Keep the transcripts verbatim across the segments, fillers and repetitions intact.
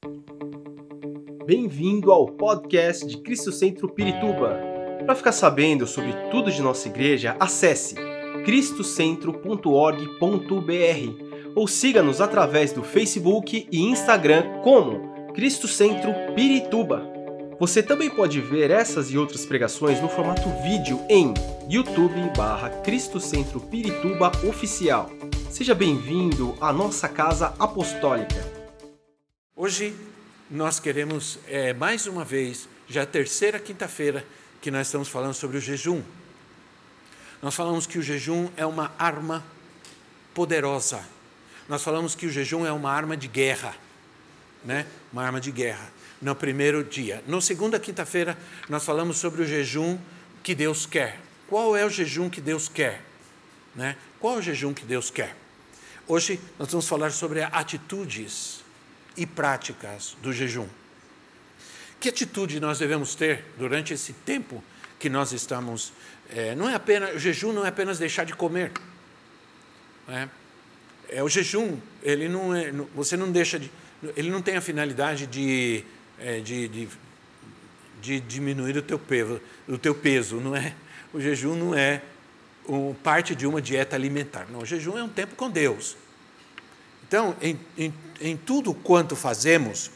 Bem-vindo ao podcast de Cristo Centro Pirituba. Para ficar sabendo sobre tudo de nossa igreja, acesse cristocentro ponto org ponto br ou siga-nos através do Facebook e Instagram como Cristo Centro Pirituba. Você também pode ver essas e outras pregações no formato vídeo em YouTube barra Cristo Centro Pirituba Oficial. Seja bem-vindo à nossa casa apostólica. Hoje nós queremos, é, mais uma vez, já a terceira quinta-feira que nós estamos falando sobre o jejum. Nós falamos que o jejum é uma arma poderosa. Nós falamos que o jejum é uma arma de guerra, né? Uma arma de guerra, no primeiro dia. Na segunda quinta-feira, nós falamos sobre o jejum que Deus quer. Qual é o jejum que Deus quer? Né? Qual é o jejum que Deus quer? Hoje nós vamos falar sobre atitudes e práticas do jejum. Que atitude nós devemos ter durante esse tempo que nós estamos... É, não é apenas, o jejum não é apenas deixar de comer. Né? É, o jejum, ele não é, você não deixa de... Ele não tem a finalidade de, é, de, de, de diminuir o teu peso, o teu peso, não é? O jejum não é um, parte de uma dieta alimentar. Não, o jejum é um tempo com Deus. Então, em, em, em tudo quanto fazemos,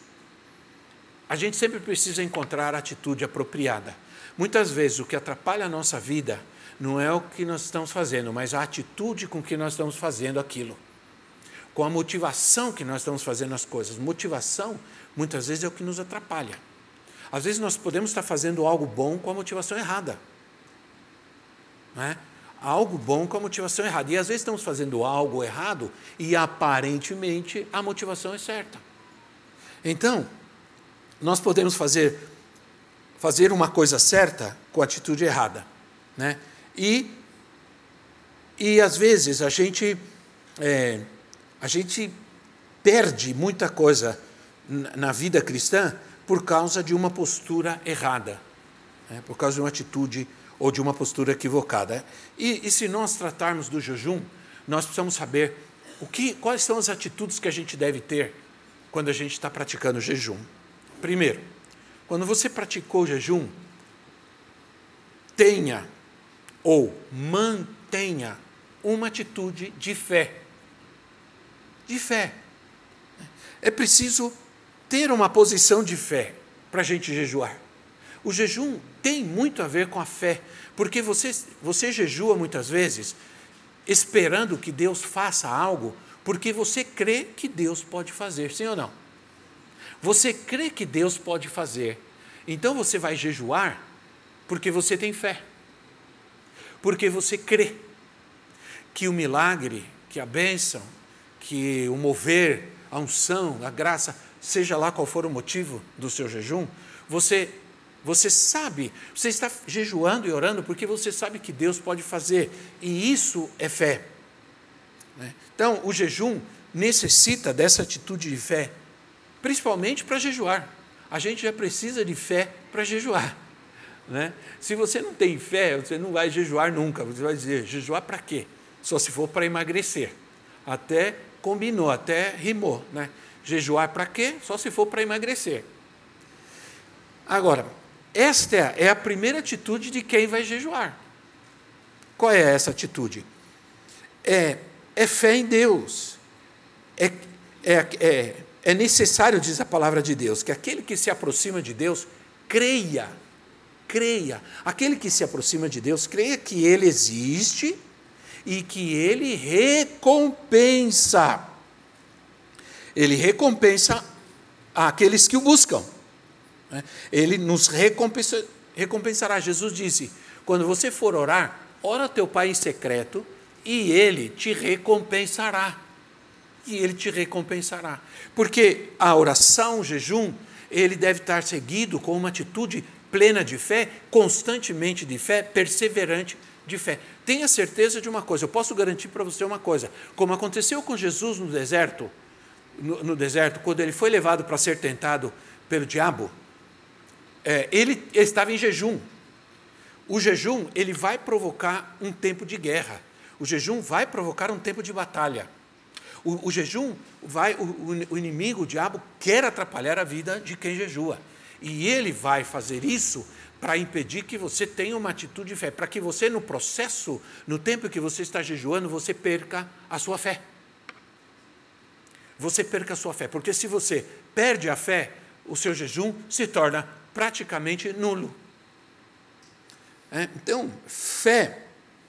a gente sempre precisa encontrar a atitude apropriada. Muitas vezes o que atrapalha a nossa vida não é o que nós estamos fazendo, mas a atitude com que nós estamos fazendo aquilo. Com a motivação que nós estamos fazendo as coisas. Motivação, muitas vezes, é o que nos atrapalha. Às vezes nós podemos estar fazendo algo bom com a motivação errada. Não é? Algo bom com a motivação errada. E às vezes estamos fazendo algo errado e aparentemente a motivação é certa. Então, nós podemos fazer, fazer uma coisa certa com a atitude errada. Né? E, e às vezes a gente, é, a gente perde muita coisa na vida cristã por causa de uma postura errada, né? Por causa de uma atitude ou de uma postura equivocada. E, e se nós tratarmos do jejum, nós precisamos saber o que, quais são as atitudes que a gente deve ter quando a gente está praticando o jejum. Primeiro, quando você praticou o jejum, tenha ou mantenha uma atitude de fé. De fé. É preciso ter uma posição de fé para a gente jejuar. O jejum tem muito a ver com a fé, porque você, você jejua muitas vezes esperando que Deus faça algo, porque você crê que Deus pode fazer, sim ou não? Você crê que Deus pode fazer, então você vai jejuar porque você tem fé, porque você crê que o milagre, que a bênção, que o mover, a unção, a graça, seja lá qual for o motivo do seu jejum, você... Você sabe, você está jejuando e orando porque você sabe que Deus pode fazer, e isso é fé. Então, o jejum necessita dessa atitude de fé, principalmente para jejuar. A gente já precisa de fé para jejuar. Né? Se você não tem fé, você não vai jejuar nunca. Você vai dizer, jejuar para quê? Só se for para emagrecer. Até combinou, até rimou. Né? Jejuar para quê? Só se for para emagrecer. Agora, esta é a primeira atitude de quem vai jejuar. Qual é essa atitude? É, é fé em Deus. É, é, é, é necessário, diz a palavra de Deus, que aquele que se aproxima de Deus, creia, creia. Aquele que se aproxima de Deus, creia que Ele existe e que Ele recompensa. Ele recompensa aqueles que o buscam. Ele nos recompensa, recompensará. Jesus disse, quando você for orar, ora teu Pai em secreto e Ele te recompensará. E Ele te recompensará. Porque a oração, o jejum, ele deve estar seguido com uma atitude plena de fé, constantemente de fé, perseverante de fé. Tenha certeza de uma coisa, eu posso garantir para você uma coisa, como aconteceu com Jesus no deserto, no, no deserto, quando ele foi levado para ser tentado pelo diabo, é, ele, ele estava em jejum. O jejum, ele vai provocar um tempo de guerra. O jejum vai provocar um tempo de batalha. O, o jejum vai, o, o inimigo, o diabo, quer atrapalhar a vida de quem jejua. E ele vai fazer isso para impedir que você tenha uma atitude de fé, para que você, no processo, no tempo que você está jejuando, você perca a sua fé. Você perca a sua fé, porque se você perde a fé, o seu jejum se torna praticamente nulo. É, então, fé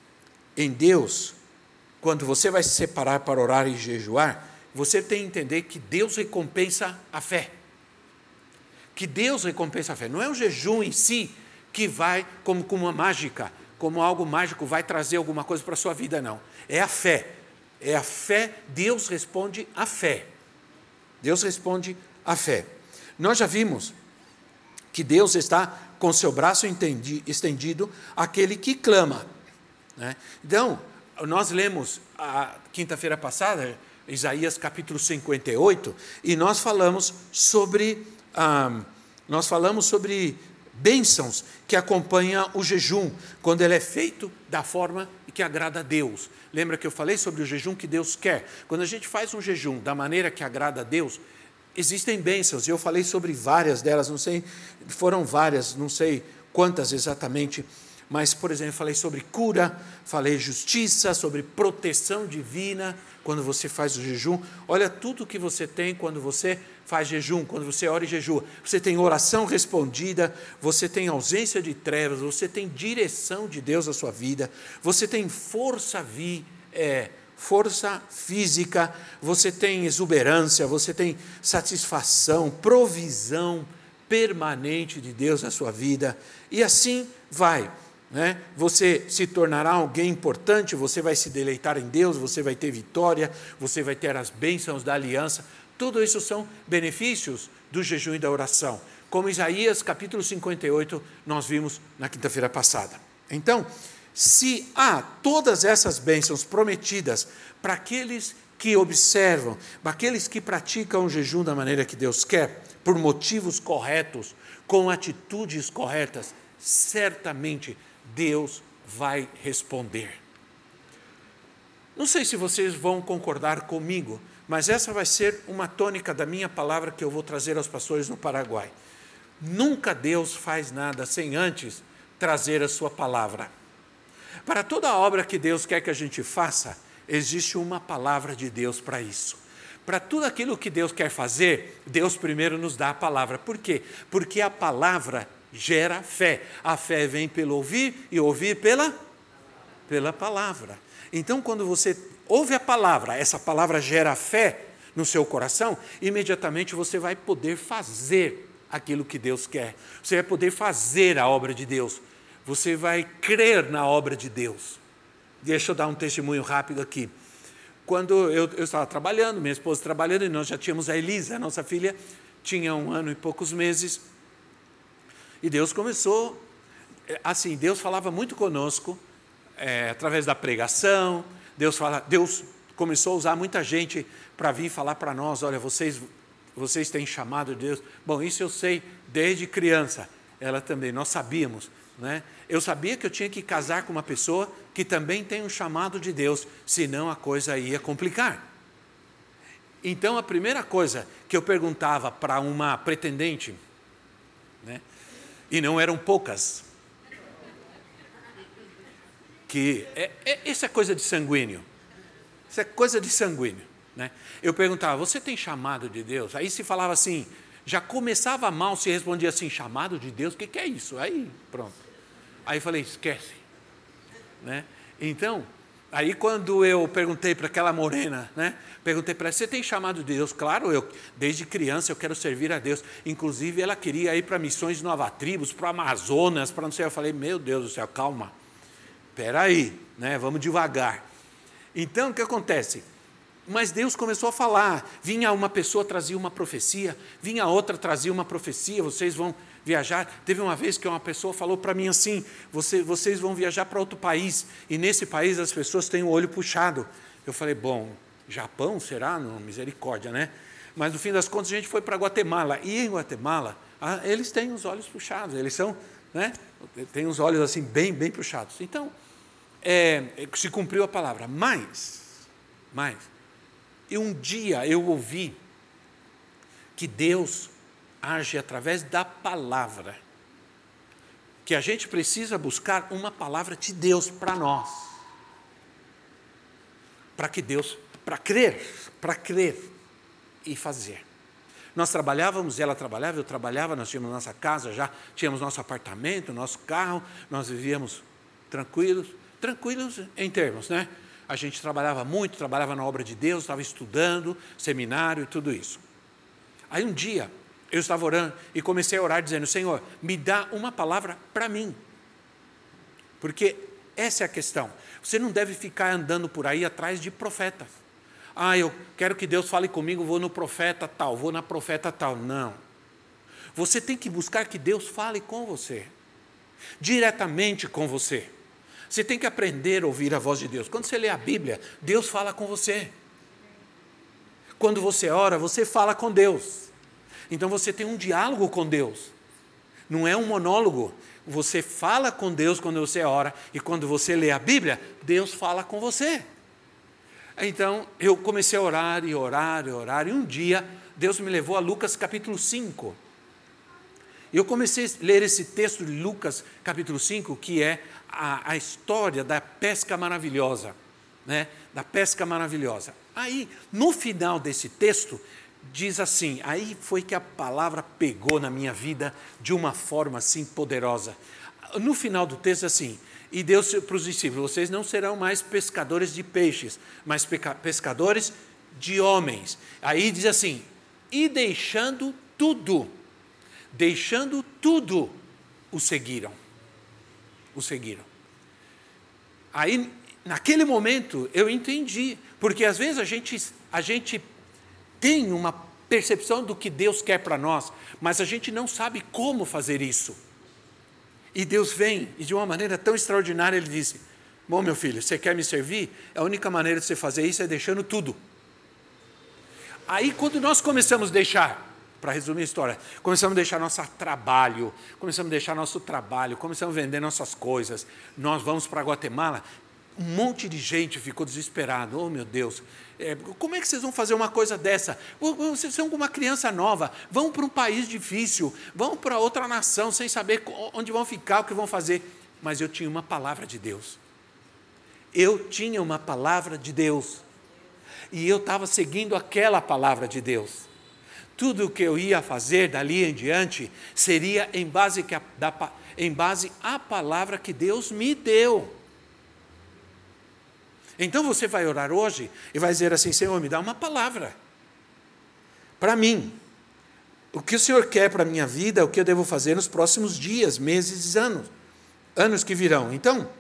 em Deus, quando você vai se separar para orar e jejuar, você tem que entender que Deus recompensa a fé. Que Deus recompensa a fé. Não é o jejum em si que vai, como, como uma mágica, como algo mágico, vai trazer alguma coisa para a sua vida, não. É a fé. É a fé, Deus responde à fé. Deus responde à fé. Nós já vimos que Deus está com seu braço estendido àquele que clama. Né? Então, nós lemos a quinta-feira passada, Isaías capítulo cinquenta e oito, e nós falamos sobre, ah, nós falamos sobre bênçãos que acompanham o jejum, quando ele é feito da forma que agrada a Deus. Lembra que eu falei sobre o jejum que Deus quer? Quando a gente faz um jejum da maneira que agrada a Deus, existem bênçãos, e eu falei sobre várias delas, não sei, foram várias, não sei quantas exatamente, mas, por exemplo, falei sobre cura, falei justiça, sobre proteção divina, quando você faz o jejum. Olha tudo que você tem quando você faz jejum, quando você ora e jejua. Você tem oração respondida, você tem ausência de trevas, você tem direção de Deus na sua vida, você tem força, vi, é, força física, você tem exuberância, você tem satisfação, provisão permanente de Deus na sua vida, e assim vai. Né? Você se tornará alguém importante, você vai se deleitar em Deus, você vai ter vitória, você vai ter as bênçãos da aliança. Tudo isso são benefícios do jejum e da oração, como Isaías capítulo cinquenta e oito nós vimos na quinta-feira passada. Então, se há todas essas bênçãos prometidas para aqueles que observam, para aqueles que praticam o jejum da maneira que Deus quer, por motivos corretos, com atitudes corretas, certamente Deus vai responder. Não sei se vocês vão concordar comigo, mas essa vai ser uma tônica da minha palavra que eu vou trazer aos pastores no Paraguai. Nunca Deus faz nada sem antes trazer a sua palavra. Para toda a obra que Deus quer que a gente faça, existe uma palavra de Deus para isso. Para tudo aquilo que Deus quer fazer, Deus primeiro nos dá a palavra. Por quê? Porque a palavra gera fé. A fé vem pelo ouvir e ouvir pela, pela palavra. Então, quando você ouve a palavra, essa palavra gera fé no seu coração, imediatamente você vai poder fazer aquilo que Deus quer. Você vai poder fazer a obra de Deus. Você vai crer na obra de Deus. Deixa eu dar um testemunho rápido aqui. Quando eu, eu estava trabalhando, minha esposa trabalhando, e nós já tínhamos a Elisa, a nossa filha, tinha um ano e poucos meses, e Deus começou, assim, Deus falava muito conosco, é, através da pregação. Deus, fala, Deus começou a usar muita gente para vir falar para nós, olha, vocês, vocês têm chamado de Deus. Bom, isso eu sei desde criança, ela também, nós sabíamos, né? Eu sabia que eu tinha que casar com uma pessoa que também tem um chamado de Deus, senão a coisa ia complicar. Então, a primeira coisa que eu perguntava para uma pretendente, né? E não eram poucas, que é, é, isso é coisa de sanguíneo, isso é coisa de sanguíneo, né? Eu perguntava, você tem chamado de Deus? Aí se falava assim, já começava mal, se respondia assim, chamado de Deus, o que, que é isso? Aí pronto, aí falei, esquece, né? Então, aí quando eu perguntei para aquela morena, né? Perguntei para ela, você tem chamado de Deus? Claro, eu desde criança eu quero servir a Deus. Inclusive ela queria ir para missões Nova Tribos, para Amazonas, para não sei. Eu falei, meu Deus do céu, calma, espera aí, né? Vamos devagar. Então o que acontece? Mas Deus começou a falar, vinha uma pessoa, trazia uma profecia, vinha outra, trazia uma profecia, vocês vão viajar. Teve uma vez que uma pessoa falou para mim assim, Você, vocês vão viajar para outro país, e nesse país as pessoas têm o olho puxado. Eu falei, bom, Japão, será? Não, misericórdia, né? Mas no fim das contas a gente foi para Guatemala, e em Guatemala, ah, eles têm os olhos puxados, eles são, né? Têm os olhos assim bem, bem puxados. Então, é, se cumpriu a palavra, mas, mas, E um dia eu ouvi que Deus age através da palavra, que a gente precisa buscar uma palavra de Deus para nós, para que Deus, para crer, para crer e fazer. Nós trabalhávamos, ela trabalhava, eu trabalhava, nós tínhamos nossa casa já, tínhamos nosso apartamento, nosso carro, nós vivíamos tranquilos, tranquilos em termos, né? A gente trabalhava muito, trabalhava na obra de Deus, estava estudando, seminário e tudo isso. Aí um dia, eu estava orando e comecei a orar dizendo, Senhor, me dá uma palavra para mim. Porque essa é a questão. Você não deve ficar andando por aí atrás de profetas. Ah, eu quero que Deus fale comigo, vou no profeta tal, vou na profeta tal. Não. Você tem que buscar que Deus fale com você, diretamente com você. Você tem que aprender a ouvir a voz de Deus. Quando você lê a Bíblia, Deus fala com você. Quando você ora, você fala com Deus. Então você tem um diálogo com Deus. Não é um monólogo. Você fala com Deus quando você ora, e quando você lê a Bíblia, Deus fala com você. Então, eu comecei a orar e orar e orar, e um dia, Deus me levou a Lucas capítulo cinco. E eu comecei a ler esse texto de Lucas capítulo cinco, que é a, a história da pesca maravilhosa, né? Da pesca maravilhosa. Aí, no final desse texto, diz assim, aí foi que a palavra pegou na minha vida de uma forma assim poderosa. No final do texto, assim, e Deus para os discípulos, vocês não serão mais pescadores de peixes, mas pescadores de homens. Aí diz assim, e deixando tudo, deixando tudo, o seguiram. O seguiram. Aí, naquele momento, eu entendi, porque às vezes a gente, a gente tem uma percepção do que Deus quer para nós, mas a gente não sabe como fazer isso. E Deus vem, e de uma maneira tão extraordinária, Ele disse, bom, meu filho, você quer me servir? A única maneira de você fazer isso é deixando tudo. Aí, quando nós começamos a deixar, para resumir a história, começamos a deixar nosso trabalho, começamos a deixar nosso trabalho, começamos a vender nossas coisas, nós vamos para Guatemala, um monte de gente ficou desesperado, oh meu Deus, é, como é que vocês vão fazer uma coisa dessa? Vocês são como uma criança nova, vão para um país difícil, vão para outra nação, sem saber onde vão ficar, o que vão fazer. Mas eu tinha uma palavra de Deus, eu tinha uma palavra de Deus, e eu estava seguindo aquela palavra de Deus. Tudo o que eu ia fazer dali em diante seria em base, que a, da, em base à palavra que Deus me deu. Então você vai orar hoje e vai dizer assim, Senhor, me dá uma palavra para mim. O que o Senhor quer para a minha vida, o que eu devo fazer nos próximos dias, meses, anos, anos que virão. Então,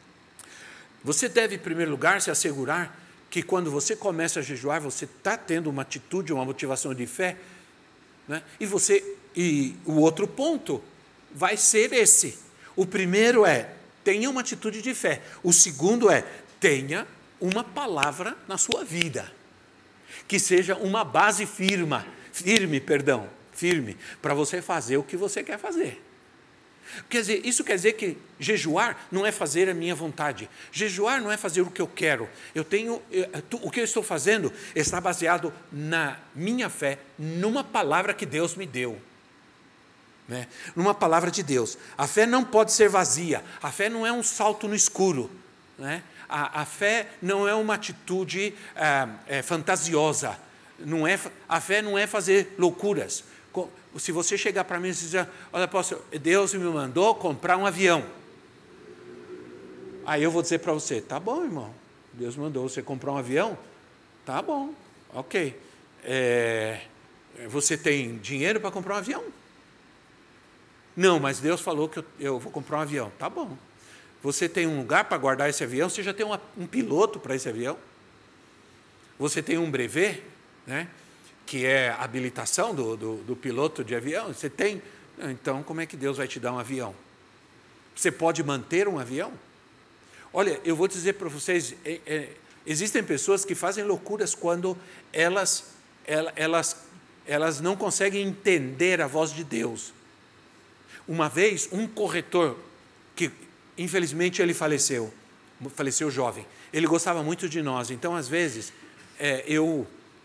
você deve, em primeiro lugar, se assegurar que quando você começa a jejuar, você está tendo uma atitude, uma motivação de fé, né? E você, e o outro ponto vai ser esse. O primeiro é, tenha uma atitude de fé. O segundo é, tenha uma palavra na sua vida, que seja uma base firme, firme, perdão, firme, para você fazer o que você quer fazer. Quer dizer, isso quer dizer que jejuar não é fazer a minha vontade. Jejuar não é fazer o que eu quero. Eu tenho, o que eu estou fazendo está baseado na minha fé, numa palavra que Deus me deu. Né? Numa palavra de Deus. A fé não pode ser vazia. A fé não é um salto no escuro. Né? A, a fé não é uma atitude é, é, fantasiosa. Não é, a fé não é fazer loucuras. Se você chegar para mim e dizer, olha, apóstolo, Deus me mandou comprar um avião. Aí eu vou dizer para você, tá bom, irmão, Deus mandou você comprar um avião? Tá bom, ok. É, você tem dinheiro para comprar um avião? Não, mas Deus falou que eu, eu vou comprar um avião. Tá bom. Você tem um lugar para guardar esse avião? Você já tem uma, um piloto para esse avião? Você tem um brevet, né? Que é a habilitação do, do, do piloto de avião, você tem, então como é que Deus vai te dar um avião? Você pode manter um avião? Olha, eu vou dizer para vocês, é, é, existem pessoas que fazem loucuras quando elas, elas, elas não conseguem entender a voz de Deus. Uma vez, um corretor, que infelizmente ele faleceu, faleceu jovem, ele gostava muito de nós, então às vezes é, eu...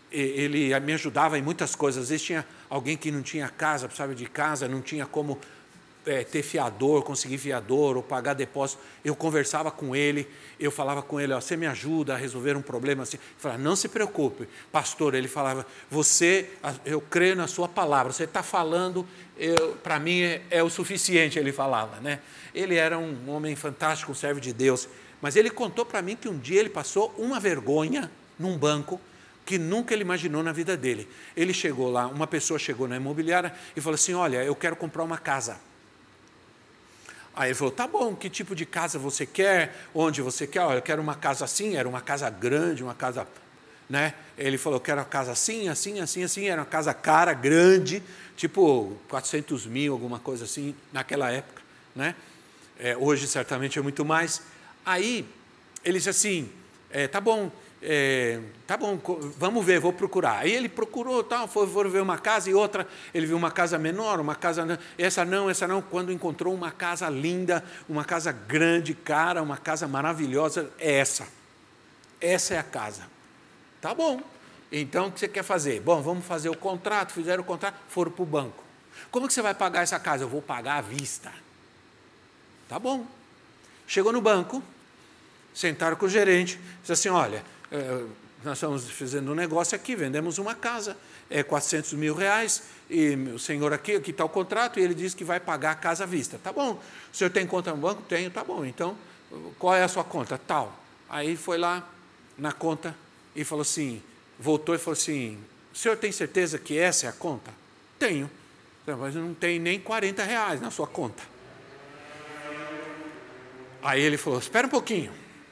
ele me ajudava em muitas coisas. Às vezes tinha alguém que não tinha casa, precisava de casa, não tinha como é, ter fiador, conseguir fiador ou pagar depósito. Eu conversava com ele, eu falava com ele, ó, você me ajuda a resolver um problema assim? Eu falava, não se preocupe, pastor. Ele falava, você, eu creio na sua palavra, você está falando, para mim é, é o suficiente, ele falava, né? Ele era um homem fantástico, um servo de Deus, mas ele contou para mim que um dia ele passou uma vergonha num banco que nunca ele imaginou na vida dele. Ele chegou lá, uma pessoa chegou na imobiliária e falou assim, olha, eu quero comprar uma casa. Aí ele falou, tá bom, que tipo de casa você quer? Onde você quer? Olha, eu quero uma casa assim, era uma casa grande, uma casa, né? Ele falou, eu quero uma casa assim, assim, assim, assim, era uma casa cara, grande, tipo quatrocentos mil, alguma coisa assim, naquela época, né? É, hoje certamente é muito mais. Aí ele disse assim, é, tá bom, É, tá bom, vamos ver, vou procurar. Aí ele procurou, tal, foi, foi ver uma casa e outra, ele viu uma casa menor, uma casa, essa não, essa não, quando encontrou uma casa linda, uma casa grande, cara, uma casa maravilhosa, é essa, essa é a casa. Tá bom, então o que você quer fazer? Bom, vamos fazer o contrato, fizeram o contrato, foram para o banco. Como que você vai pagar essa casa? Eu vou pagar à vista. Tá bom. Chegou no banco, sentaram com o gerente, disse assim, olha, É, nós estamos fazendo um negócio aqui, vendemos uma casa, é quatrocentos mil reais, e o senhor aqui, aqui está o contrato, e ele diz que vai pagar a casa à vista. Tá bom, o senhor tem conta no banco? Tenho, tá bom, então, qual é a sua conta? Tal. Aí foi lá na conta e falou assim, voltou e falou assim, o senhor tem certeza que essa é a conta? Tenho, mas não tem nem quarenta reais na sua conta. Aí ele falou, espera um pouquinho.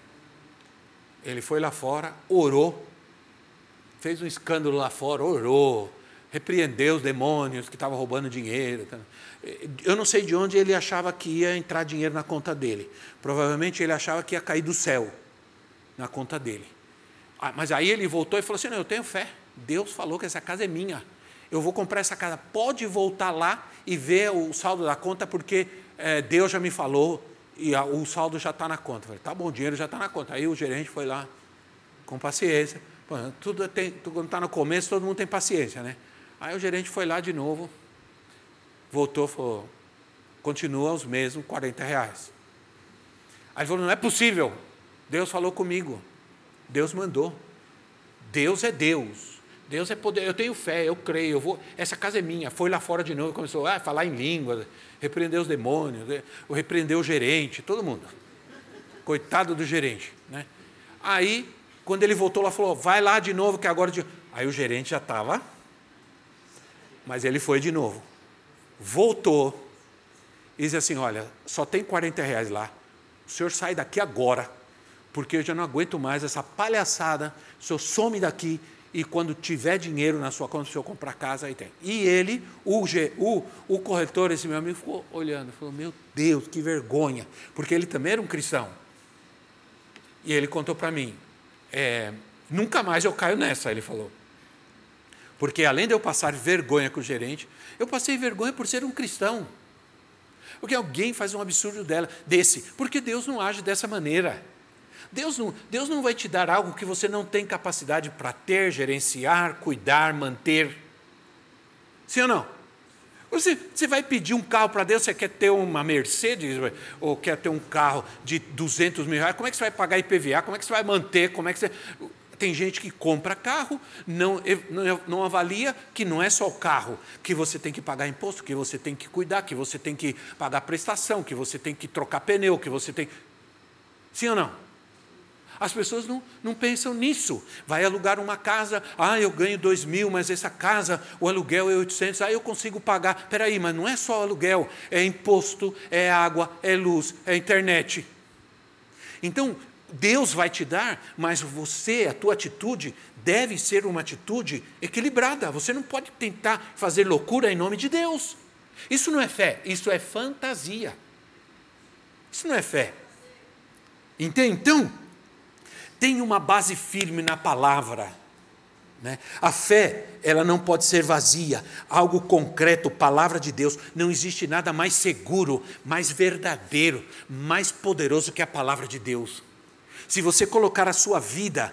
Ele foi lá fora, orou, fez um escândalo lá fora, orou, repreendeu os demônios que estavam roubando dinheiro. Eu não sei de onde ele achava que ia entrar dinheiro na conta dele. Provavelmente ele achava que ia cair do céu na conta dele. Mas aí ele voltou e falou assim, não, eu tenho fé, Deus falou que essa casa é minha, eu vou comprar essa casa, pode voltar lá e ver o saldo da conta, porque é, Deus já me falou, e a, o saldo já está na conta. Eu falei, tá bom, o dinheiro já está na conta. Aí o gerente foi lá, com paciência. Pô, tudo tem, quando está no começo, todo mundo tem paciência, né? Aí o gerente foi lá de novo, voltou, falou, continua os mesmos quarenta reais. Aí ele falou, não é possível, Deus falou comigo, Deus mandou, Deus é Deus, Deus é poder, eu tenho fé, eu creio, eu vou, essa casa é minha. Foi lá fora de novo, começou a falar em línguas, repreendeu os demônios, repreendeu o gerente, todo mundo. Coitado do gerente, né? Aí, quando ele voltou lá, falou, vai lá de novo, que agora... De... Aí o gerente já estava, mas ele foi de novo. Voltou e disse assim, olha, só tem quarenta reais lá, o senhor sai daqui agora, porque eu já não aguento mais essa palhaçada, o senhor some daqui, e quando tiver dinheiro na sua conta, o senhor comprar casa, aí tem. E ele, o, o, o corretor, esse meu amigo, ficou olhando, falou, meu Deus, que vergonha, porque ele também era um cristão. E ele contou para mim, é, nunca mais eu caio nessa, ele falou. Porque além de eu passar vergonha com o gerente, eu passei vergonha por ser um cristão. Porque alguém faz um absurdo dela, desse, porque Deus não age dessa maneira. Deus não, Deus não vai te dar algo que você não tem capacidade para ter, gerenciar, cuidar, manter. Sim ou não? Você, você vai pedir um carro para Deus, você quer ter uma Mercedes, ou quer ter um carro de duzentos mil reais, como é que você vai pagar I P V A, como é que você vai manter, como é que você... Tem gente que compra carro, não, não, não avalia que não é só o carro, que você tem que pagar imposto, que você tem que cuidar, que você tem que pagar prestação, que você tem que trocar pneu, que você tem... Sim ou não? As pessoas não, não pensam nisso. Vai alugar uma casa, ah, eu ganho dois mil, mas essa casa, o aluguel é oitocentos, ah, eu consigo pagar. Espera aí, mas não é só aluguel, é imposto, é água, é luz, é internet. Então, Deus vai te dar, mas você, a tua atitude, deve ser uma atitude equilibrada. Você não pode tentar fazer loucura em nome de Deus. Isso não é fé, isso é fantasia. Isso não é fé. Entende? Então, tem uma base firme na palavra, né? A fé, ela não pode ser vazia, algo concreto, palavra de Deus. Não existe nada mais seguro, mais verdadeiro, mais poderoso que a palavra de Deus. Se você colocar a sua vida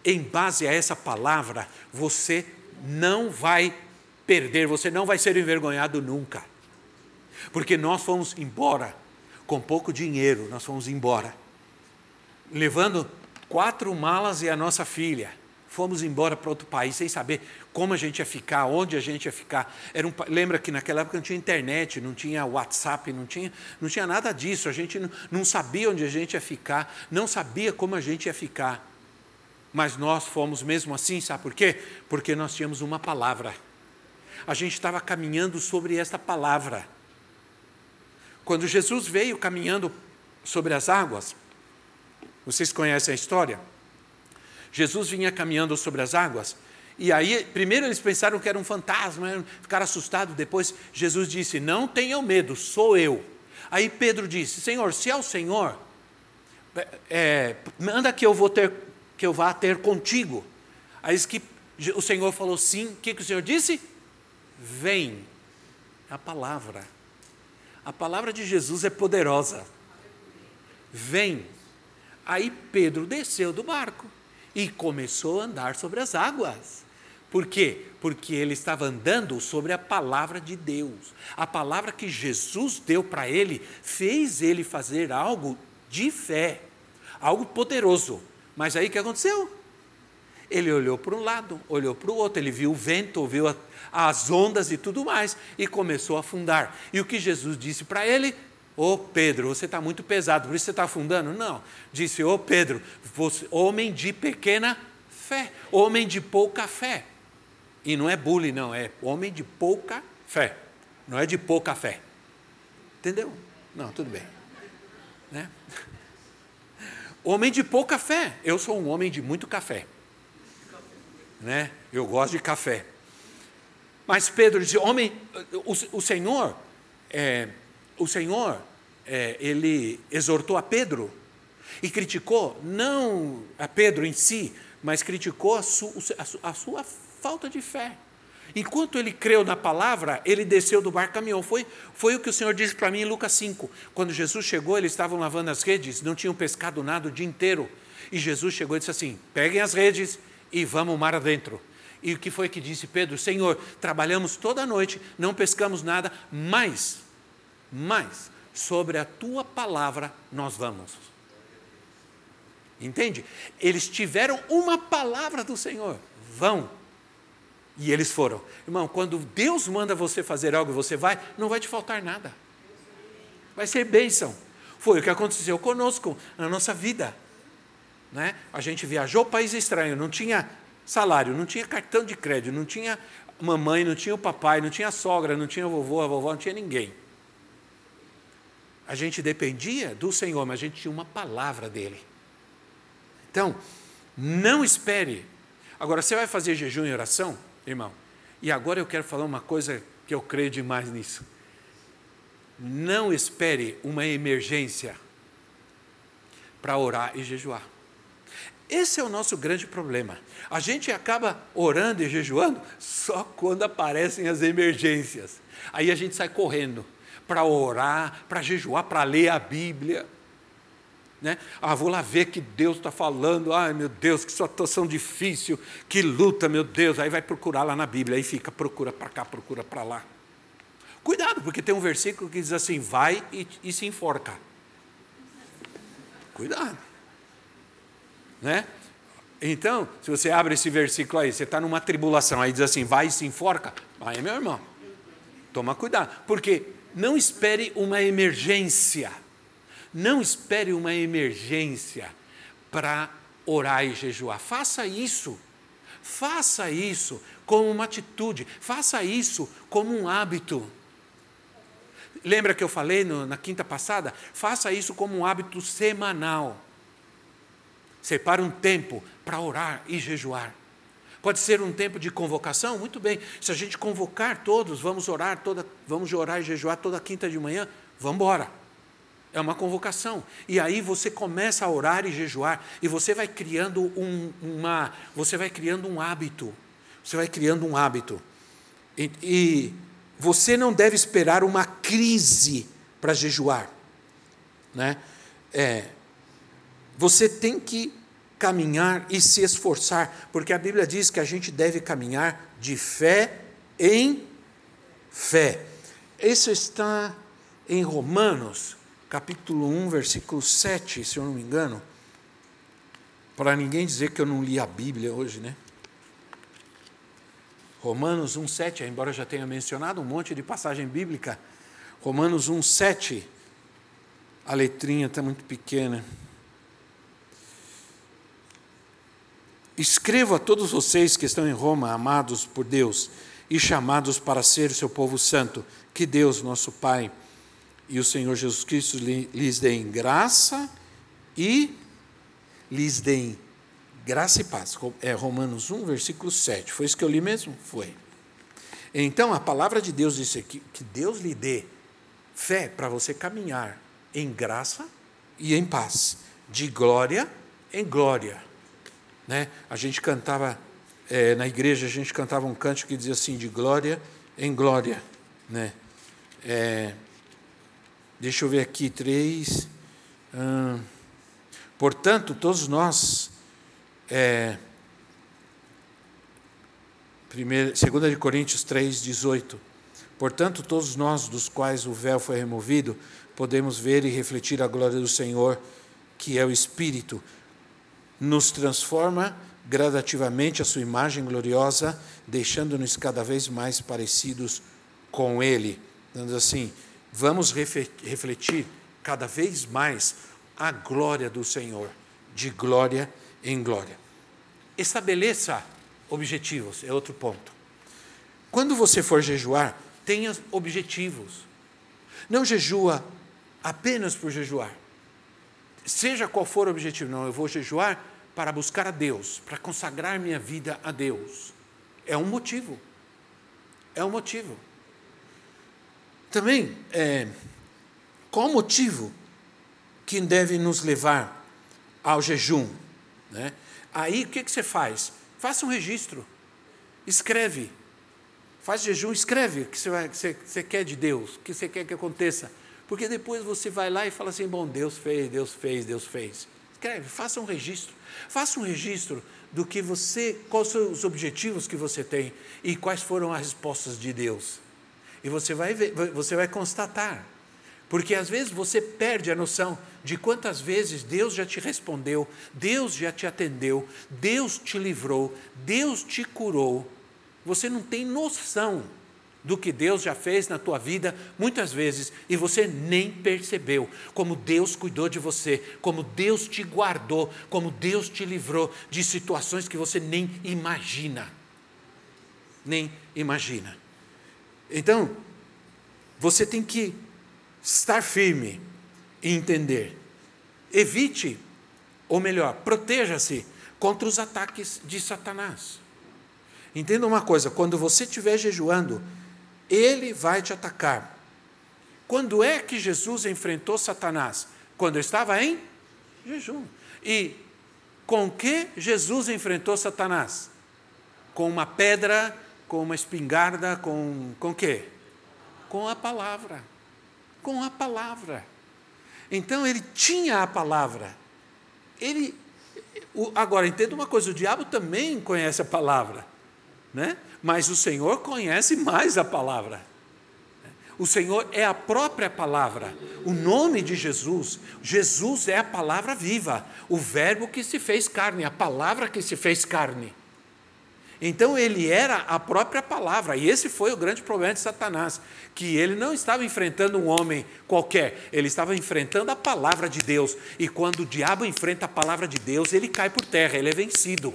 em base a essa palavra, você não vai perder, você não vai ser envergonhado nunca. Porque nós fomos embora com pouco dinheiro, nós fomos embora, levando quatro malas e a nossa filha. Fomos embora para outro país sem saber como a gente ia ficar, onde a gente ia ficar. Era um, lembra que naquela época não tinha internet, não tinha WhatsApp, não tinha, não tinha nada disso. A gente não, não sabia onde a gente ia ficar, não sabia como a gente ia ficar. Mas nós fomos mesmo assim, sabe por quê? Porque nós tínhamos uma palavra. A gente estava caminhando sobre esta palavra. Quando Jesus veio caminhando sobre as águas, vocês conhecem a história? Jesus vinha caminhando sobre as águas, e aí, primeiro eles pensaram que era um fantasma, ficaram assustados, depois Jesus disse, não tenham medo, sou eu. Aí Pedro disse, Senhor, se é o Senhor, é, manda que eu, vou ter, que eu vá ter contigo. Aí que o Senhor falou sim, o que, que o Senhor disse? Vem, a palavra. A palavra de Jesus é poderosa. Vem. Aí Pedro desceu do barco e começou a andar sobre as águas. Por quê? Porque ele estava andando sobre a palavra de Deus. A palavra que Jesus deu para ele, fez ele fazer algo de fé, algo poderoso. Mas aí o que aconteceu? Ele olhou para um lado, olhou para o outro, ele viu o vento, ouviu a, as ondas e tudo mais, e começou a afundar. E o que Jesus disse para ele? Ô Pedro, você está muito pesado, por isso você está afundando? Não, disse, ô Pedro, você, homem de pequena fé, homem de pouca fé. E não é bullying, não, é homem de pouca fé, não é de pouca fé. Entendeu? Não, tudo bem. Né? Homem de pouca fé, eu sou um homem de muito café. Né? Eu gosto de café. Mas Pedro disse, homem, o, o Senhor... É, O Senhor, é, ele exortou a Pedro e criticou, não a Pedro em si, mas criticou a, su, a, su, a sua falta de fé. Enquanto ele creu na palavra, ele desceu do barco e caminhou. Foi, foi o que o Senhor disse para mim em Lucas cinco. Quando Jesus chegou, eles estavam lavando as redes, não tinham pescado nada o dia inteiro. E Jesus chegou e disse assim, peguem as redes e vamos mar adentro. E o que foi que disse Pedro? Senhor, trabalhamos toda a noite, não pescamos nada, mas... mas sobre a tua palavra nós vamos. Entende? Eles tiveram uma palavra do Senhor, vão. E eles foram. Irmão, quando Deus manda você fazer algo e você vai, não vai te faltar nada. Vai ser bênção. Foi o que aconteceu conosco na nossa vida. Né? A gente viajou para país estranho, não tinha salário, não tinha cartão de crédito, não tinha mamãe, não tinha o papai, não tinha a sogra, não tinha o vovô, a vovó, não tinha ninguém. A gente dependia do Senhor, mas a gente tinha uma palavra dele. Então, não espere. Agora, você vai fazer jejum e oração, irmão? E agora eu quero falar uma coisa que eu creio demais nisso. Não espere uma emergência para orar e jejuar. Esse é o nosso grande problema. A gente acaba orando e jejuando só quando aparecem as emergências. Aí a gente sai correndo para orar, para jejuar, para ler a Bíblia. Né? Ah, vou lá ver que Deus está falando, ai meu Deus, que situação difícil, que luta, meu Deus, aí vai procurar lá na Bíblia, aí fica, procura para cá, procura para lá. Cuidado, porque tem um versículo que diz assim, vai e, e se enforca. Cuidado. Né? Então, se você abre esse versículo aí, você está numa tribulação, aí diz assim, vai e se enforca, aí meu irmão, toma cuidado, porque não espere uma emergência, não espere uma emergência para orar e jejuar, faça isso, faça isso como uma atitude, faça isso como um hábito. Lembra que eu falei no, na quinta passada? Faça isso como um hábito semanal, separe um tempo para orar e jejuar. Pode ser um tempo de convocação? Muito bem. Se a gente convocar todos, vamos orar, toda, vamos orar e jejuar toda quinta de manhã, vamos embora. É uma convocação. E aí você começa a orar e jejuar, e você vai criando um, uma, você vai criando um hábito. Você vai criando um hábito. E, e você não deve esperar uma crise para jejuar. Né? É, você tem que caminhar e se esforçar, porque a Bíblia diz que a gente deve caminhar de fé em fé. Isso está em Romanos, capítulo um, versículo sete, se eu não me engano, para ninguém dizer que eu não li a Bíblia hoje, né? Romanos um, sete, embora eu já tenha mencionado um monte de passagem bíblica, Romanos um, sete, a letrinha está muito pequena. Escrevo a todos vocês que estão em Roma, amados por Deus e chamados para ser o seu povo santo, que Deus, nosso Pai, e o Senhor Jesus Cristo lhes deem graça e lhes deem graça e paz. É Romanos um, versículo sete. Foi isso que eu li mesmo? Foi. Então, a palavra de Deus diz aqui que Deus lhe dê fé para você caminhar em graça e em paz, de glória em glória. Né? A gente cantava, é, na igreja, a gente cantava um cântico que dizia assim, de glória em glória. Né? É, deixa eu ver aqui, três. Hum, portanto, todos nós, é, primeira, segunda de Coríntios três, dezoito, portanto, todos nós, dos quais o véu foi removido, podemos ver e refletir a glória do Senhor, que é o Espírito, nos transforma gradativamente a sua imagem gloriosa, deixando-nos cada vez mais parecidos com Ele. Dando assim, vamos refletir cada vez mais a glória do Senhor, de glória em glória. Estabeleça objetivos, é outro ponto. Quando você for jejuar, tenha objetivos. Não jejua apenas por jejuar. Seja qual for o objetivo, não, eu vou jejuar para buscar a Deus, para consagrar minha vida a Deus. É um motivo. É um motivo. Também, é, qual o motivo que deve nos levar ao jejum? Né? Aí, o que, que você faz? Faça um registro. Escreve. Faz jejum, escreve o que você, vai, que você, que você quer de Deus, o que você quer que aconteça. Porque depois você vai lá e fala assim, bom, Deus fez, Deus fez, Deus fez. Escreve, faça um registro. Faça um registro do que você, quais são os objetivos que você tem e quais foram as respostas de Deus. E você vai ver, você vai constatar. Porque às vezes você perde a noção de quantas vezes Deus já te respondeu, Deus já te atendeu, Deus te livrou, Deus te curou. Você não tem noção do que Deus já fez na tua vida, muitas vezes, e você nem percebeu, como Deus cuidou de você, como Deus te guardou, como Deus te livrou de situações que você nem imagina. Nem imagina. Então, você tem que estar firme e entender. Evite, ou melhor, proteja-se contra os ataques de Satanás. Entenda uma coisa, quando você estiver jejuando, ele vai te atacar. Quando é que Jesus enfrentou Satanás? Quando estava em jejum. E com que Jesus enfrentou Satanás? Com uma pedra, com uma espingarda, com com quê? Com a palavra. Com a palavra. Então ele tinha a palavra. Ele, o, agora entenda uma coisa, o diabo também conhece a palavra, né? Mas o Senhor conhece mais a palavra. O Senhor é a própria palavra. O nome de Jesus, Jesus é a palavra viva, o verbo que se fez carne, a palavra que se fez carne. Então ele era a própria palavra, e esse foi o grande problema de Satanás, que ele não estava enfrentando um homem qualquer, ele estava enfrentando a palavra de Deus, e quando o diabo enfrenta a palavra de Deus, ele cai por terra, ele é vencido.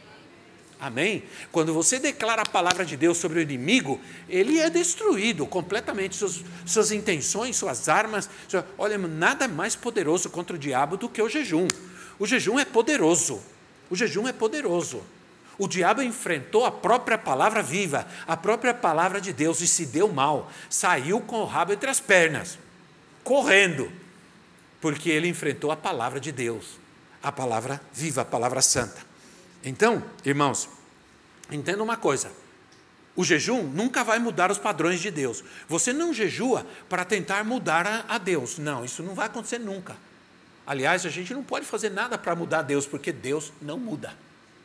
Amém? Quando você declara a palavra de Deus sobre o inimigo, ele é destruído completamente, suas, suas intenções, suas armas. Sua, olha, nada mais poderoso contra o diabo do que o jejum. O jejum é poderoso. O jejum é poderoso. O diabo enfrentou a própria palavra viva, a própria palavra de Deus e se deu mal. Saiu com o rabo entre as pernas, correndo, porque ele enfrentou a palavra de Deus, a palavra viva, a palavra santa. Então, irmãos, entenda uma coisa, o jejum nunca vai mudar os padrões de Deus. Você não jejua para tentar mudar a, a Deus, não, isso não vai acontecer nunca. Aliás, a gente não pode fazer nada para mudar Deus, porque Deus não muda.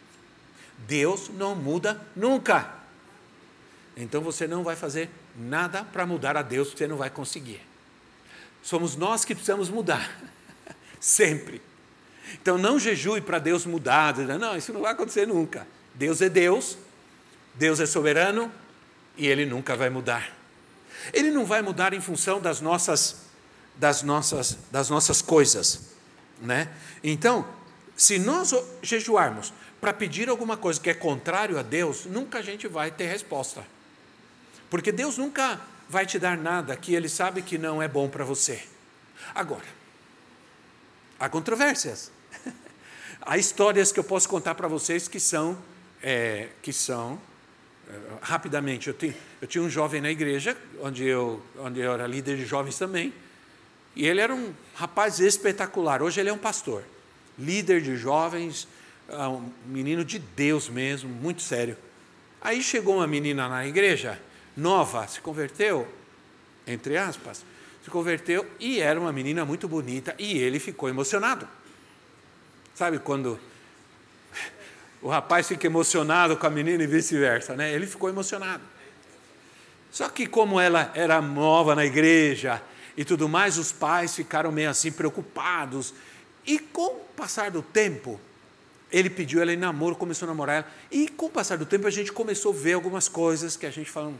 Deus não muda nunca. Então você não vai fazer nada para mudar a Deus, você não vai conseguir. Somos nós que precisamos mudar, sempre. Então não jejue para Deus mudar, não, isso não vai acontecer nunca. Deus é Deus, Deus é soberano e Ele nunca vai mudar. Ele não vai mudar em função das nossas, das nossas, das nossas coisas, né? Então, se nós jejuarmos para pedir alguma coisa que é contrário a Deus, nunca a gente vai ter resposta. Porque Deus nunca vai te dar nada que Ele sabe que não é bom para você. Agora, há controvérsias. Há histórias que eu posso contar para vocês que são, é, que são é, rapidamente, eu, tenho, eu tinha um jovem na igreja, onde eu, onde eu era líder de jovens também, e ele era um rapaz espetacular. Hoje ele é um pastor, líder de jovens, um menino de Deus mesmo, muito sério. Aí chegou uma menina na igreja, nova, se converteu, entre aspas, se converteu e era uma menina muito bonita e ele ficou emocionado. Sabe quando o rapaz fica emocionado com a menina e vice-versa, né? Ele ficou emocionado. Só que como ela era nova na igreja e tudo mais, os pais ficaram meio assim preocupados. E com o passar do tempo, ele pediu ela em namoro, começou a namorar ela. E com o passar do tempo a gente começou a ver algumas coisas que a gente falou.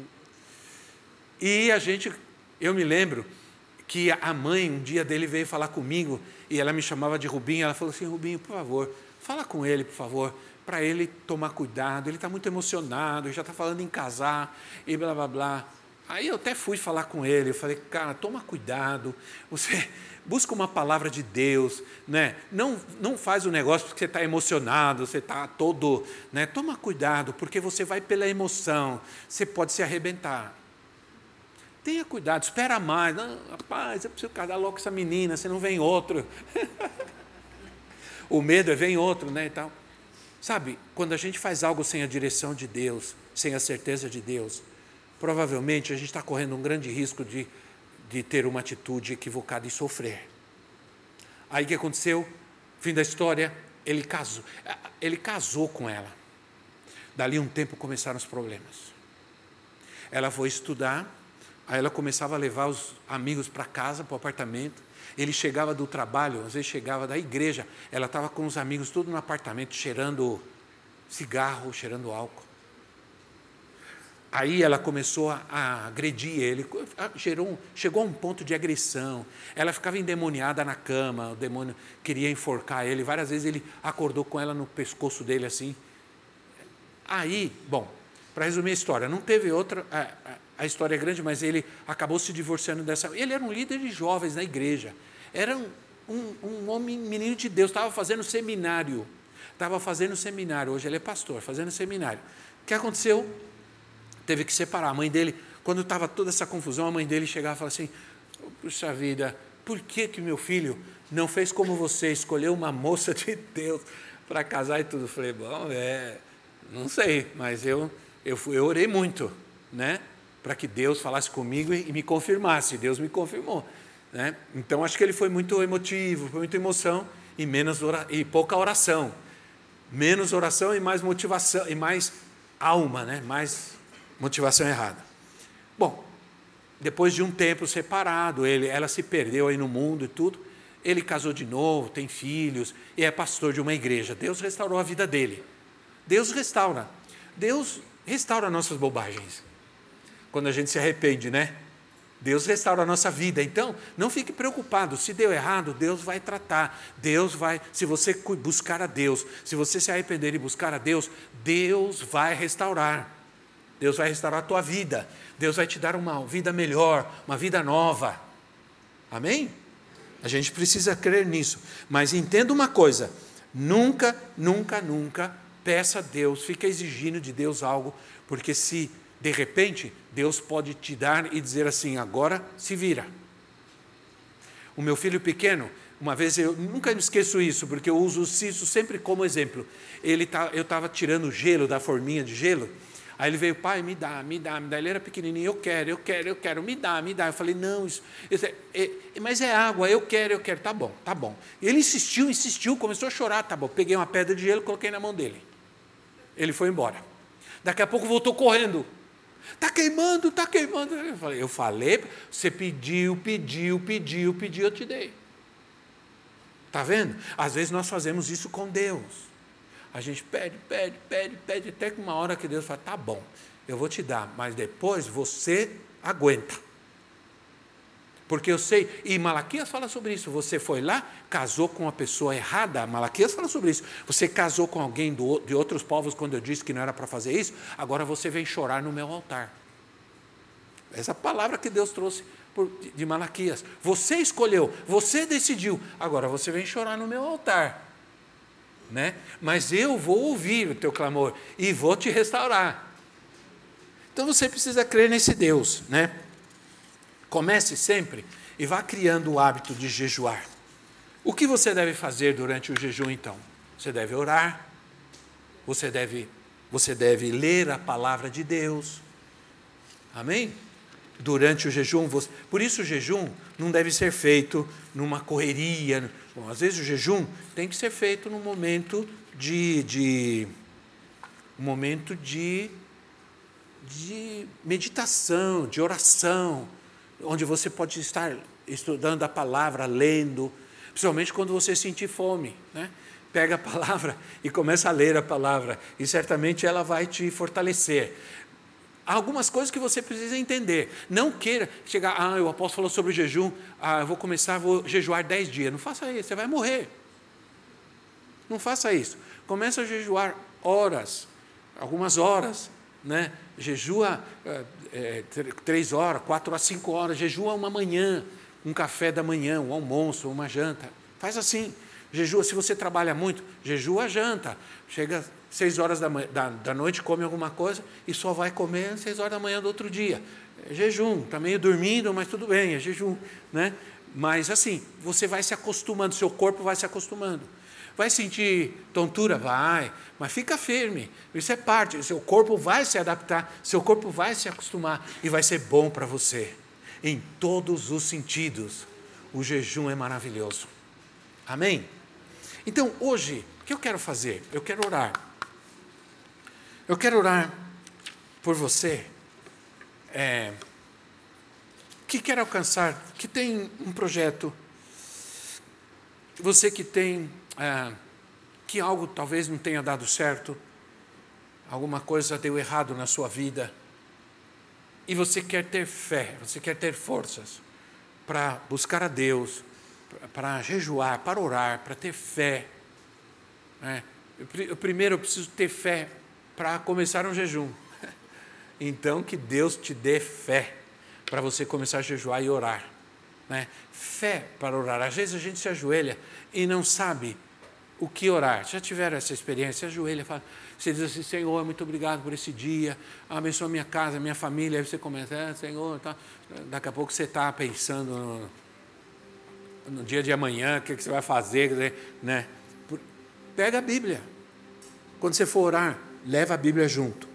E a gente, eu me lembro que a mãe um dia dele veio falar comigo e ela me chamava de Rubinho. Ela falou assim: Rubinho, por favor, fala com ele, por favor, para ele tomar cuidado. Ele está muito emocionado, já está falando em casar e blá, blá, blá. Aí eu até fui falar com ele, eu falei: cara, toma cuidado, você busca uma palavra de Deus, né? não, não faz o negócio porque você está emocionado, você está todo... Né? Toma cuidado, porque você vai pela emoção, você pode se arrebentar. Tenha cuidado, espera mais. Não, rapaz, eu preciso casar logo com essa menina, senão vem outro. O medo é vem outro, né, e tal. Sabe, quando a gente faz algo sem a direção de Deus, sem a certeza de Deus, provavelmente a gente está correndo um grande risco de, de ter uma atitude equivocada e sofrer. Aí o que aconteceu? Fim da história, ele casou, ele casou com ela. Dali um tempo começaram os problemas. Ela foi estudar, aí ela começava a levar os amigos para casa, para o apartamento. Ele chegava do trabalho, às vezes chegava da igreja, ela estava com os amigos tudo no apartamento, cheirando cigarro, cheirando álcool. Aí ela começou a, a agredir ele, gerou, chegou a um ponto de agressão. Ela ficava endemoniada na cama, o demônio queria enforcar ele. Várias vezes ele acordou com ela no pescoço dele assim. Aí, bom, para resumir a história, não teve outra, a, a, a história é grande, mas ele acabou se divorciando dessa... Ele era um líder de jovens na igreja, era um, um, um homem, menino de Deus, estava fazendo seminário, estava fazendo seminário, hoje ele é pastor, fazendo seminário. O que aconteceu? Teve que separar. A mãe dele, quando estava toda essa confusão, a mãe dele chegava e falava assim: puxa vida, por que que meu filho não fez como você, escolheu uma moça de Deus para casar e tudo? Eu falei: bom, é, não sei, mas eu, eu, fui, eu orei muito, né, para que Deus falasse comigo e, e me confirmasse. Deus me confirmou, né? Então, acho que ele foi muito emotivo, foi muita emoção e, menos ora, e pouca oração. Menos oração e mais motivação, e mais alma, né? Mais motivação errada. Bom, depois de um tempo separado, ele, ela se perdeu aí no mundo e tudo, ele casou de novo, tem filhos, e é pastor de uma igreja. Deus restaurou a vida dele. Deus restaura. Deus restaura nossas bobagens. Quando a gente se arrepende, né? Deus restaura a nossa vida. Então, não fique preocupado. Se deu errado, Deus vai tratar. Deus vai, se você buscar a Deus, se você se arrepender e buscar a Deus, Deus vai restaurar. Deus vai restaurar a tua vida. Deus vai te dar uma vida melhor, uma vida nova. Amém? A gente precisa crer nisso. Mas entenda uma coisa: nunca, nunca, nunca peça a Deus, fica exigindo de Deus algo, porque se de repente Deus pode te dar e dizer assim: agora se vira. O meu filho pequeno, uma vez, eu nunca me esqueço isso, porque eu uso isso sempre como exemplo. Ele tá, eu estava tirando gelo da forminha de gelo. Aí ele veio, pai, me dá, me dá, me dá. Ele era pequenininho, eu quero, eu quero, eu quero, me dá, me dá. Eu falei, não, isso, isso é, é, mas é água, eu quero, eu quero. Tá bom, tá bom. E ele insistiu, insistiu, começou a chorar, tá bom. Peguei uma pedra de gelo, coloquei na mão dele. Ele foi embora. Daqui a pouco voltou correndo. Está queimando, está queimando. Eu falei, eu falei, você pediu, pediu, pediu, pediu, eu te dei. Está vendo? Às vezes nós fazemos isso com Deus. A gente pede, pede, pede, pede, até que uma hora que Deus fala, tá bom, eu vou te dar, mas depois você aguenta. Porque eu sei, e Malaquias fala sobre isso, você foi lá, casou com uma pessoa errada, Malaquias fala sobre isso, você casou com alguém do, de outros povos quando eu disse que não era para fazer isso, agora você vem chorar no meu altar. Essa palavra que Deus trouxe por, de Malaquias, você escolheu, você decidiu, agora você vem chorar no meu altar. Né? Mas eu vou ouvir o teu clamor e vou te restaurar. Então você precisa crer nesse Deus, né? Comece sempre e vá criando o hábito de jejuar. O que você deve fazer durante o jejum, então? Você deve orar, você deve, você deve ler a palavra de Deus. Amém? Durante o jejum, você, por isso o jejum não deve ser feito numa correria. Bom, às vezes o jejum tem que ser feito num momento de, de um momento de, de meditação, de oração, onde você pode estar estudando a palavra, lendo, principalmente quando você sentir fome, né? Pega a palavra e começa a ler a palavra, e certamente ela vai te fortalecer. Há algumas coisas que você precisa entender. Não queira chegar, ah, o apóstolo falou sobre o jejum, ah, eu vou começar, vou jejuar dez dias. Não faça isso, você vai morrer. Não faça isso. Começa a jejuar horas, algumas horas, né? Jejua é, três horas, quatro a cinco horas, jejua uma manhã, um café da manhã, um almoço, uma janta. Faz assim. Jejua, se você trabalha muito, jejua a janta. Chega seis horas da, da, da noite, come alguma coisa e só vai comer às seis horas da manhã do outro dia. É jejum, está meio dormindo, mas tudo bem, é jejum, né? Mas assim, você vai se acostumando, seu corpo vai se acostumando. Vai sentir tontura? Vai, mas fica firme, isso é parte, seu corpo vai se adaptar, seu corpo vai se acostumar e vai ser bom para você. Em todos os sentidos, o jejum é maravilhoso. Amém? Então, hoje, o que eu quero fazer? Eu quero orar. Eu quero orar por você é, que quer alcançar, que tem um projeto, você que tem, é, que algo talvez não tenha dado certo, alguma coisa deu errado na sua vida, e você quer ter fé, você quer ter forças para buscar a Deus, para jejuar, para orar, para ter fé. Né? Eu, primeiro eu preciso ter fé para começar um jejum. Então, que Deus te dê fé para você começar a jejuar e orar. Né? Fé para orar. Às vezes a gente se ajoelha e não sabe o que orar. Já tiveram essa experiência? Ajoelha, fala, você diz assim, Senhor, muito obrigado por esse dia, abençoa minha casa, minha família. Aí você começa, ah, Senhor, tá. Daqui a pouco você está pensando no, no dia de amanhã, o que você vai fazer, né? Pega a Bíblia. Quando você for orar, leva a Bíblia junto.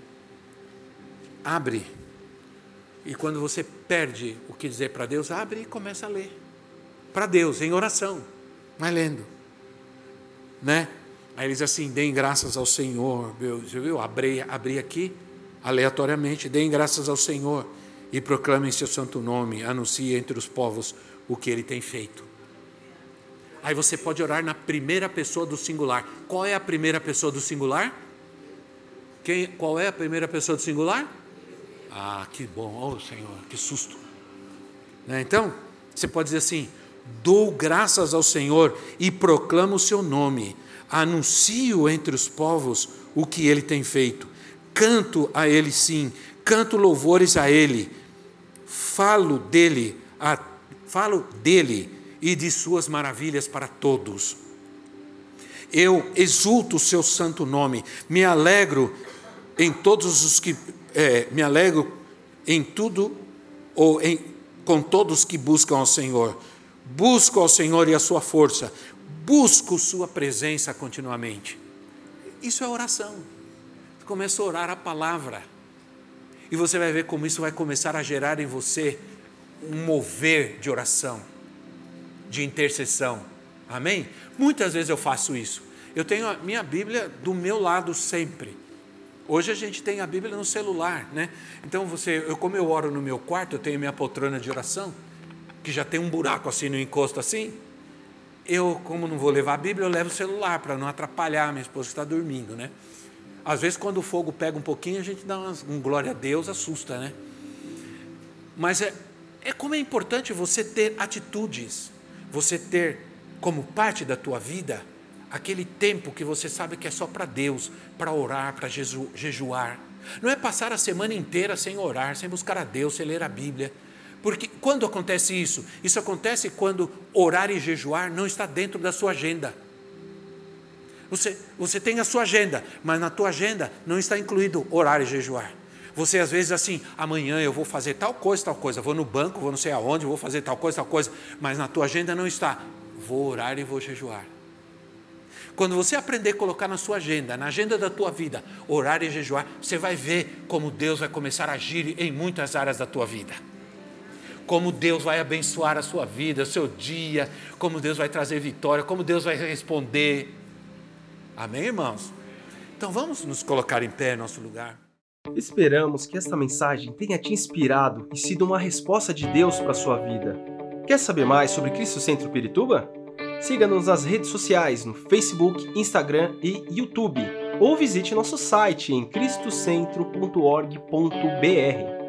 Abre. E quando você perde o que dizer para Deus, abre e começa a ler. Para Deus, em oração. Vai lendo. Né? Aí ele diz assim, deem graças ao Senhor. Você viu? Abri, abri aqui, aleatoriamente. Deem graças ao Senhor e proclamem seu santo nome. Anuncie entre os povos o que Ele tem feito. Aí você pode orar na primeira pessoa do singular. Qual é a primeira pessoa do singular? Quem, qual é a primeira pessoa do singular? Ah, que bom, oh Senhor, que susto. Né? Então, você pode dizer assim, dou graças ao Senhor e proclamo o seu nome, anuncio entre os povos o que Ele tem feito, canto a Ele sim, canto louvores a Ele, falo dele, a, falo dele e de suas maravilhas para todos. Eu exulto o seu santo nome, me alegro em todos os que é, me alegro em tudo ou em, com todos que buscam ao Senhor. Busco ao Senhor e a sua força, busco sua presença continuamente. Isso é oração. Começa a orar a palavra. E você vai ver como isso vai começar a gerar em você um mover de oração, de intercessão. Amém? Muitas vezes eu faço isso. Eu tenho a minha Bíblia do meu lado sempre. Hoje a gente tem a Bíblia no celular, né? Então você, eu, como eu oro no meu quarto, eu tenho minha poltrona de oração, que já tem um buraco assim no encosto assim. Eu, como não vou levar a Bíblia, eu levo o celular para não atrapalhar a minha esposa que está dormindo, né? Às vezes quando o fogo pega um pouquinho, a gente dá umas, um glória a Deus, assusta, né? Mas é, é como é importante você ter atitudes, você ter como parte da tua vida, aquele tempo que você sabe que é só para Deus, para orar, para jeju, jejuar. Não é passar a semana inteira sem orar, sem buscar a Deus, sem ler a Bíblia. Porque quando acontece isso? Isso acontece quando orar e jejuar não está dentro da sua agenda. Você, você tem a sua agenda, mas na tua agenda não está incluído orar e jejuar. Você às vezes assim, amanhã eu vou fazer tal coisa, tal coisa, vou no banco, vou não sei aonde, vou fazer tal coisa, tal coisa, mas na tua agenda não está, vou orar e vou jejuar. Quando você aprender a colocar na sua agenda, na agenda da tua vida, orar e jejuar, você vai ver como Deus vai começar a agir em muitas áreas da tua vida. Como Deus vai abençoar a sua vida, o seu dia, como Deus vai trazer vitória, como Deus vai responder. Amém, irmãos? Então vamos nos colocar em pé em nosso lugar. Esperamos que esta mensagem tenha te inspirado e sido uma resposta de Deus para a sua vida. Quer saber mais sobre Cristo Centro Pirituba? Siga-nos nas redes sociais no Facebook, Instagram e YouTube, ou visite nosso site em cristo centro ponto org ponto br.